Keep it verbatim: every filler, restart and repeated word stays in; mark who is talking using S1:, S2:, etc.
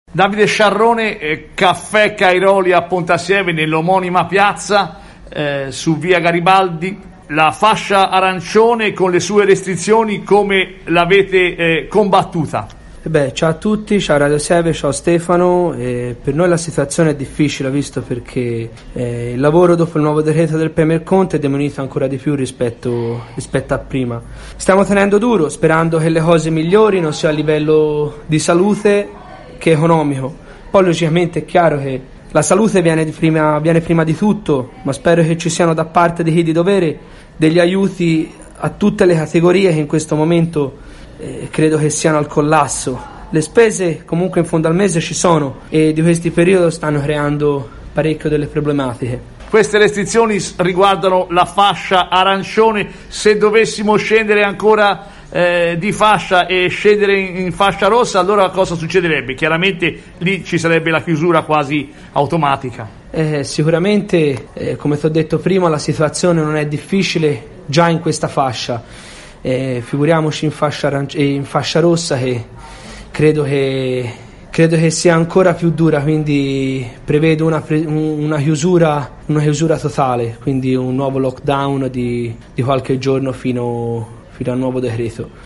S1: Davide Sciarrone, eh, Caffè Cairoli a Pontassieve, nell'omonima piazza, eh, su via Garibaldi. La fascia arancione con le sue restrizioni, come l'avete eh, combattuta?
S2: Beh, ciao a tutti, ciao Radio Seve, ciao Stefano. Eh, per noi la situazione è difficile, visto perché eh, il lavoro dopo il nuovo decreto del Premier Conte è diminuito ancora di più rispetto, rispetto a prima. Stiamo tenendo duro, sperando che le cose migliorino sia a livello di salute che economico. Poi logicamente è chiaro che la salute viene, di prima, viene prima di tutto, ma spero che ci siano da parte di chi di dovere degli aiuti a tutte le categorie che in questo momento eh, credo che siano al collasso. Le spese comunque in fondo al mese ci sono e di questi periodi stanno creando parecchio delle problematiche.
S1: Queste restrizioni riguardano la fascia arancione. Se dovessimo scendere ancora eh, di fascia e scendere in, in fascia rossa, allora cosa succederebbe? Chiaramente lì ci sarebbe la chiusura quasi automatica.
S2: Eh, sicuramente, eh, come ti ho detto prima, la situazione non è difficile già in questa fascia. Eh, figuriamoci in fascia, aranci- in fascia rossa, che credo che credo che sia ancora più dura, quindi prevedo una, pre- una chiusura una chiusura totale, quindi un nuovo lockdown di, di qualche giorno fino, fino al nuovo decreto.